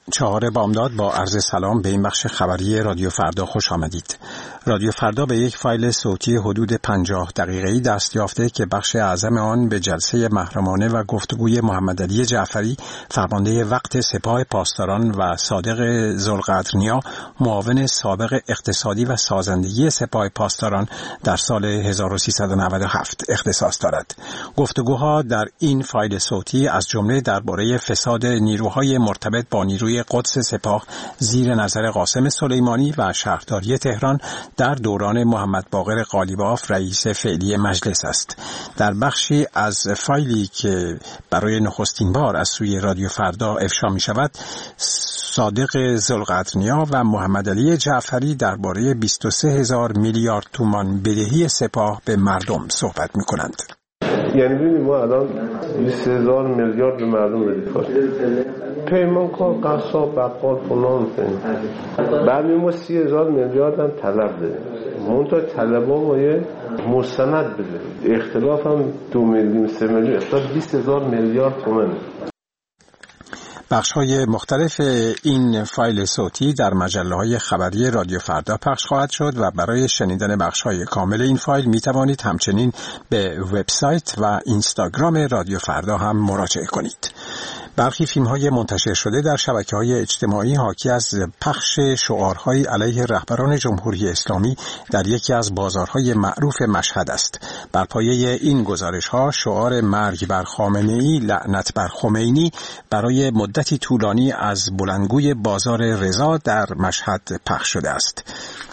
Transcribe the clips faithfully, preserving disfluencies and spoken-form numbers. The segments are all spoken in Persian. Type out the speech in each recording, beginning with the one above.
چهار بامداد با عرض سلام به این بخش خبری رادیو فردا خوش آمدید. رادیو فردا به یک فایل صوتی حدود پنجاه دقیقه‌ای دست یافته که بخش اعظم آن به جلسه محرمانه و گفتگوی محمد علی جعفری، فرمانده وقت سپاه پاسداران و صادق ذوالقرنیا، معاون سابق اقتصادی و سازندگی سپاه پاسداران در سال هزار و سیصد و نود و هفت اختصاص دارد. گفتگوها در این فایل صوتی از جمله درباره فساد نیروهای مرتبط با نیروی قدس سپاه زیر نظر قاسم سلیمانی و شهرداری تهران در دوران محمد باقر قالیباف رئیس فعلی مجلس است. در بخشی از فایلی که برای نخستین بار از سوی رادیو فردا افشا می شود، صادق ذوالقرنیا و محمد علی جعفری درباره بیست و سه هزار میلیارد تومان بدهی سپاه به مردم صحبت می کنند. یعنی ببینید ما الان بیست هزار میلیارد به مردم بدهیم، پیمانکار، قصاب، بقال، فلان فلان. بعد ما سی هزار میلیارد هم طلب داریم. منتها طلبا ما یه مستند بده. اختلاف هم دو میلیون سه میلیون، اختلاف بیست هزار میلیارد تومان. بخش‌های مختلف این فایل صوتی در مجله‌های خبری رادیو فردا پخش خواهد شد و برای شنیدن بخش‌های کامل این فایل می توانید همچنین به وبسایت و اینستاگرام رادیو فردا هم مراجعه کنید. برخی فیلم‌های منتشر شده در شبکه‌های اجتماعی حاکی از پخش شعارهای علیه رهبران جمهوری اسلامی در یکی از بازارهای معروف مشهد است. بر پایه این گزارش‌ها شعار مرگ بر خامنه‌ای، لعنت بر خمینی برای مدتی طولانی از بلندگوی بازار رضا در مشهد پخش شده است.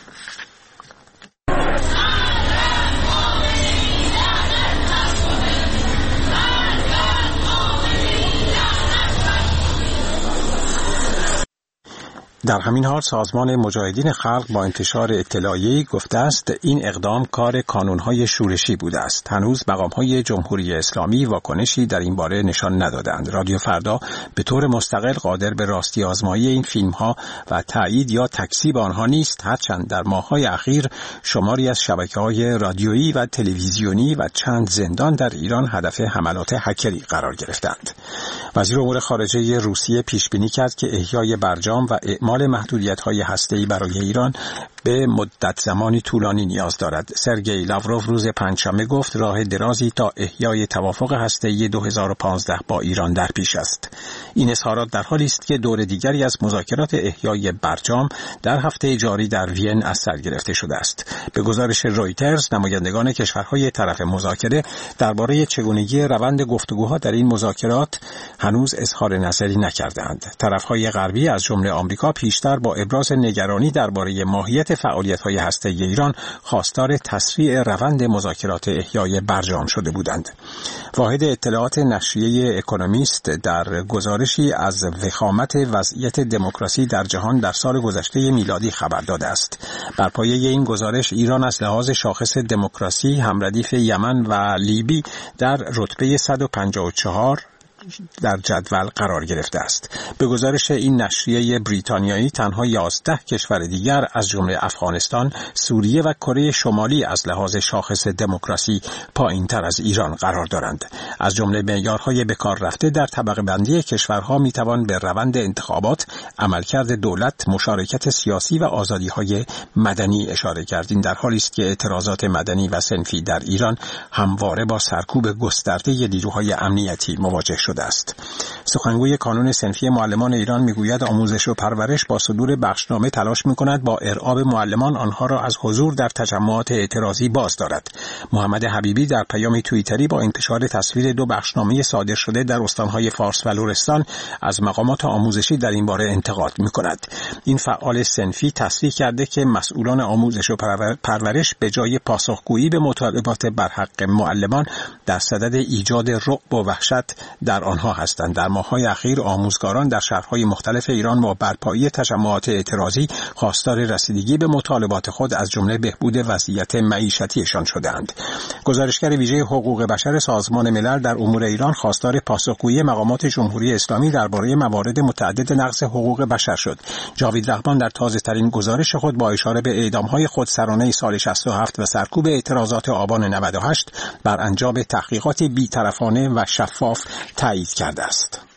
در همین حال سازمان مجاهدین خلق با انتشار اطلاعیه‌ای گفته است این اقدام کار کانون‌های شورشی بوده است. هنوز مقام‌های جمهوری اسلامی واکنشی در این باره نشان ندادند. رادیو فردا به طور مستقل قادر به راستی آزمایی این فیلم‌ها و تایید یا تکذیب آنها نیست، هرچند در ماه‌های اخیر شماری از شبکه‌های رادیویی و تلویزیونی و چند زندان در ایران هدف حملات هکری قرار گرفتند. وزیر امور خارجه روسیه پیش بینی کرد که احیای برجام و اعمال محدودیت‌های هسته‌ای برای ایران به مدت زمانی طولانی نیاز دارد. سرگئی لاوروف روز پنجشنبه گفت راه درازی تا احیای توافق هسته‌ای دو هزار و پانزده با ایران در پیش است. این اظهارات در حالی است که دور دیگری از مذاکرات احیای برجام در هفته جاری در وین از سر گرفته شده است. به گزارش رویترز، نمایندگان کشورهای طرف مذاکره درباره چگونگی روند گفتگوها در این مذاکرات هنوز اظهار نظری نکردند. طرف‌های غربی از جمله آمریکا پیشتر با ابراز نگرانی درباره ماهیت فعالیت‌های هسته‌ای ایران خواستار تسریع روند مذاکرات احیای برجام شده بودند. واحد اطلاعات نشریه اکونومیست در گزارشی از وخامت وضعیت دموکراسی در جهان در سال گذشته میلادی خبر داده است. بر پایه این گزارش ایران از لحاظ شاخص دموکراسی همردیف یمن و لیبی در رتبه صد و پنجاه و چهار در جدول قرار گرفته است. به گزارش این نشریه بریتانیایی تنها یازده کشور دیگر از جمله افغانستان، سوریه و کره شمالی از لحاظ شاخص دموکراسی پایین‌تر از ایران قرار دارند. از جمله معیارهای به کار رفته در طبقه بندی کشورها میتوان به روند انتخابات، عملکرد دولت، مشارکت سیاسی و آزادی‌های مدنی اشاره کرد. این در حالی است که اعتراضات مدنی و صنفی در ایران همواره با سرکوب گسترده نیروهای امنیتی مواجه شد است. سخنگوی کانون صنفی معلمان ایران میگوید آموزش و پرورش با صدور بخشنامه تلاش میکند با ارعاب معلمان آنها را از حضور در تجمعات اعتراضی باز دارد. محمد حبیبی در پیام توییتری با انتشار تصویر دو بخشنامه صادر شده در استانهای فارس و لرستان از مقامات آموزشی در این باره انتقاد میکند. این فعال صنفی تصریح کرده که مسئولان آموزش و پرورش به جای پاسخگویی به مطالبات برحق معلمان در صدد ایجاد رعب و وحشت در آنها هستند. در ماه‌های اخیر آموزگاران در شهرهای مختلف ایران با برپایی تجمعات اعتراضی خواستار رسیدگی به مطالبات خود از جمله بهبود وضعیت معیشتیشان شدند. گزارشگر ویژه حقوق بشر سازمان ملل در امور ایران خواستار پاسخگویی مقامات جمهوری اسلامی درباره موارد متعدد نقض حقوق بشر شد. جاوید رحمان در تازه‌ترین گزارش خود با اشاره به اعدام‌های خودسرانه سال شصت و هفت و سرکوب اعتراضات آبان نود و هشت بر انجام تحقیقات بی‌طرفانه و شفاف تایید کرده است.